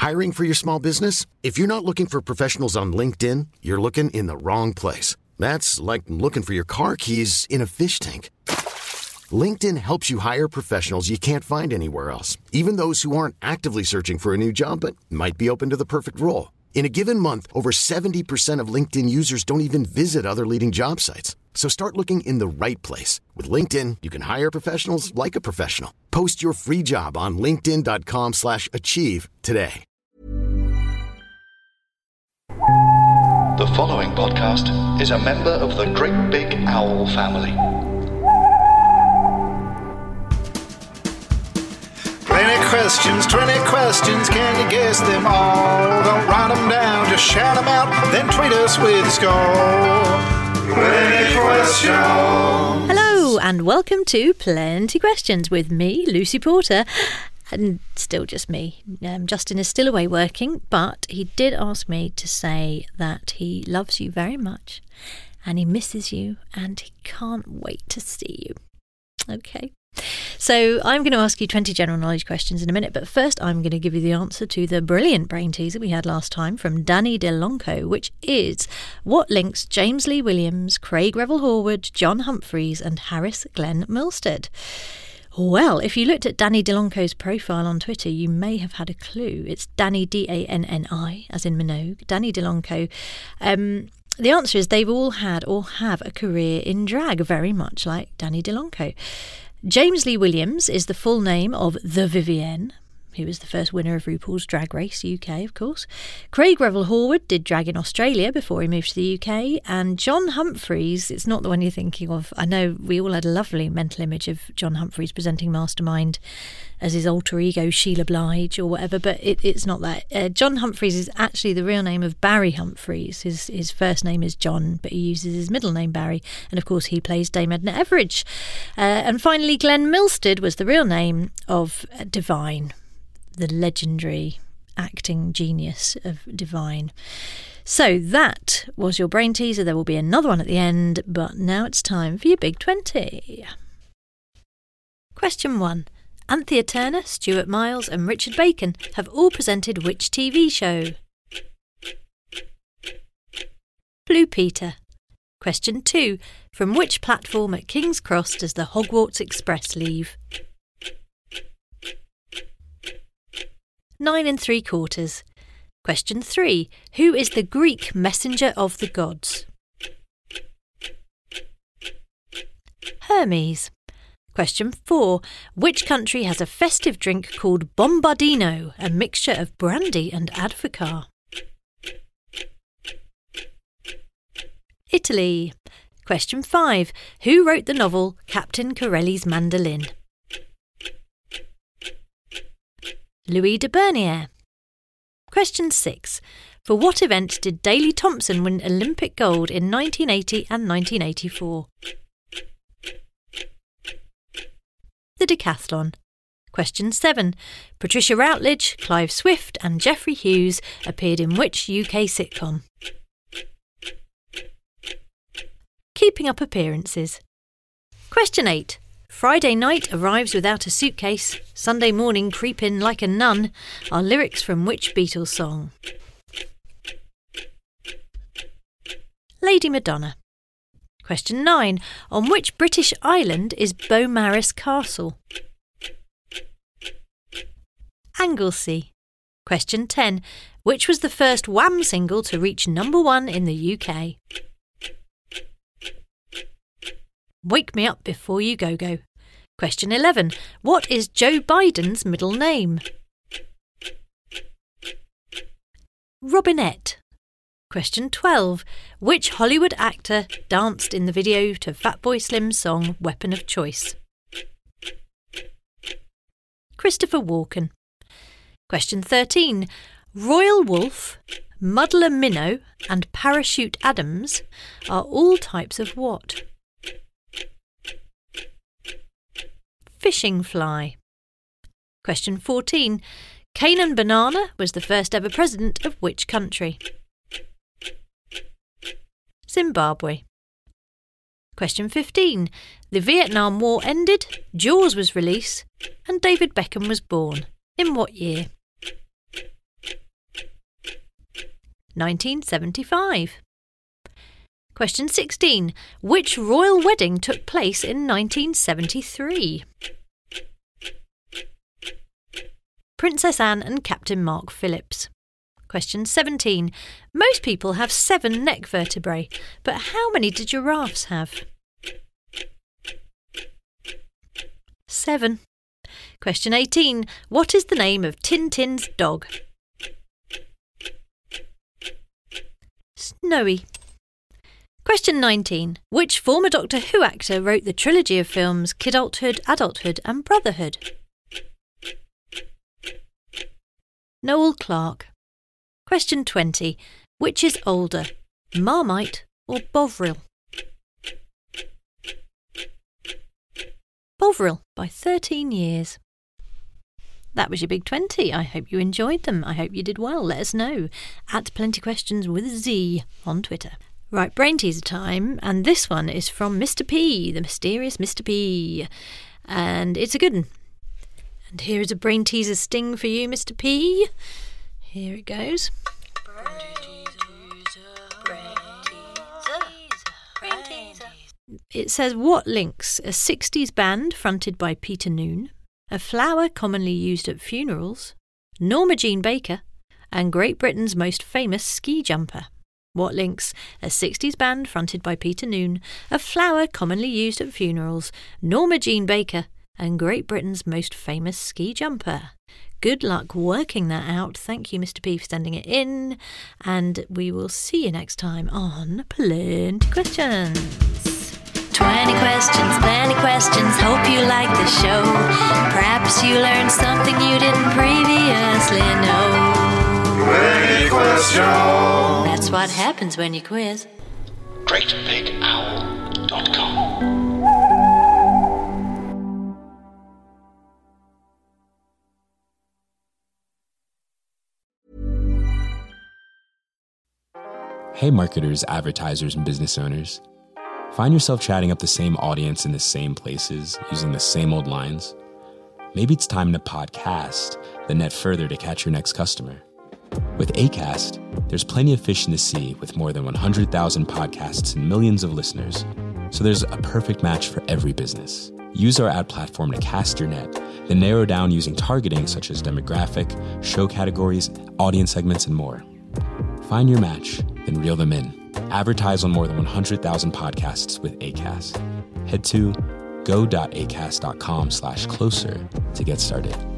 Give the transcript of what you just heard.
Hiring for your small business? If you're not looking for professionals on LinkedIn, you're looking in the wrong place. That's like looking for your car keys in a fish tank. LinkedIn helps you hire professionals you can't find anywhere else, even those who aren't actively searching for a new job but might be open to the perfect role. In a given month, over 70% of LinkedIn users don't even visit other leading job sites. So start looking in the right place. With LinkedIn, you can hire professionals like a professional. Post your free job on linkedin.com/achieve today. The following podcast is a member of the Great Big Owl family. 20 questions, can you guess them all? Don't write them down, just shout them out, then tweet us with a score. 20 questions. Hello, and welcome to Plenty Questions with me, Lucy Porter. And still just me. Justin is still away working, but he did ask me to say that he loves you very much and he misses you and he can't wait to see you. Okay. So I'm going to ask you 20 general knowledge questions in a minute, but first I'm going to give you the answer to the brilliant brain teaser we had last time from Danny DeLonco, which is what links James Lee Williams, Craig Revel Horwood, John Humphreys and Harris Glenn Milstead? Well, if you looked at Danny DeLonco's profile on Twitter, you may have had a clue. It's Danny, D-A-N-N-I, as in Minogue, Danny DeLonco. The answer is they've all had or have a career in drag, very much like Danny DeLonco. James Lee Williams is the full name of The Vivienne, who was the first winner of RuPaul's Drag Race UK, of course. Craig Revel Horwood did drag in Australia before he moved to the UK. And John Humphreys, it's not the one you're thinking of. I know we all had a lovely mental image of John Humphreys presenting Mastermind as his alter ego Sheila Blige or whatever, but it's not that. John Humphreys is actually the real name of Barry Humphreys. His first name is John, but he uses his middle name Barry, and of course he plays Dame Edna Everage. And finally, Glenn Milstead was the real name of Divine, the legendary acting genius of Divine. So that was your brain teaser. There will be another one at the end, but now it's time for your Big 20. Question 1. Anthea Turner, Stuart Miles and Richard Bacon have all presented which TV show? Blue Peter. Question 2. From which platform at King's Cross does the Hogwarts Express leave? 9 3/4. Question 3. Who is the Greek messenger of the gods? Hermes. Question 4. Which country has a festive drink called Bombardino, a mixture of brandy and advocaat? Italy. Question 5. Who wrote the novel Captain Corelli's Mandolin? Louis de Bernier. Question 6. For what event did Daley Thompson win Olympic gold in 1980 and 1984? The decathlon. Question 7. Patricia Routledge, Clive Swift and Geoffrey Hughes appeared in which UK sitcom? Keeping Up Appearances. Question 8. Friday night arrives without a suitcase, Sunday morning creep in like a nun are lyrics from which Beatles song? Lady Madonna. Question 9. On which British island is Beaumaris Castle? Anglesey. Question 10. Which was the first Wham single to reach number 1 in the UK? Wake Me Up Before You Go Go. Question 11. What is Joe Biden's middle name? Robinette. Question 12. Which Hollywood actor danced in the video to Fatboy Slim's song Weapon of Choice? Christopher Walken. Question 13. Royal Wolf, Muddler Minnow and Parachute Adams are all types of what? Fishing fly. Question 14. Canaan Banana was the first ever president of which country? Zimbabwe. Question 15. The Vietnam War ended, Jaws was released, and David Beckham was born. In what year? 1975. Question 16. Which royal wedding took place in 1973? Princess Anne and Captain Mark Phillips. Question 17. Most people have 7 neck vertebrae, but how many do giraffes have? 7. Question 18. What is the name of Tintin's dog? Snowy. Question 19. Which former Doctor Who actor wrote the trilogy of films Kidulthood, Adulthood and Brotherhood? Noel Clarke. Question 20. Which is older, Marmite or Bovril? Bovril by 13 years. That was your Big 20. I hope you enjoyed them. I hope you did well. Let us know at Plenty Questions with a Z on Twitter. Right, brain teaser time, and this one is from Mr. P, the mysterious Mr. P, and it's a good one. And here is a brain teaser sting for you, Mr. P. Here it goes. It says, what links a 60s band fronted by Peter Noone, a flower commonly used at funerals, Norma Jean Baker, and Great Britain's most famous ski jumper? What links a 60s band fronted by Peter Noone, a flower commonly used at funerals, Norma Jean Baker, and Great Britain's most famous ski jumper? Good luck working that out. Thank you, Mr. P, for sending it in. And we will see you next time on Plenty Questions. 20 questions, plenty questions. Hope you like the show. Perhaps you learned something you didn't previously know. Plenty Questions. That's what happens when you quiz. GreatBigOwl.com. Hey marketers, advertisers, and business owners. Find yourself chatting up the same audience in the same places, using the same old lines? Maybe it's time to podcast, then net further to catch your next customer. With Acast, there's plenty of fish in the sea with more than 100,000 podcasts and millions of listeners. So there's a perfect match for every business. Use our ad platform to cast your net, then narrow down using targeting such as demographic, show categories, audience segments, and more. Find your match, then reel them in. Advertise on more than 100,000 podcasts with Acast. Head to go.acast.com/closer to get started.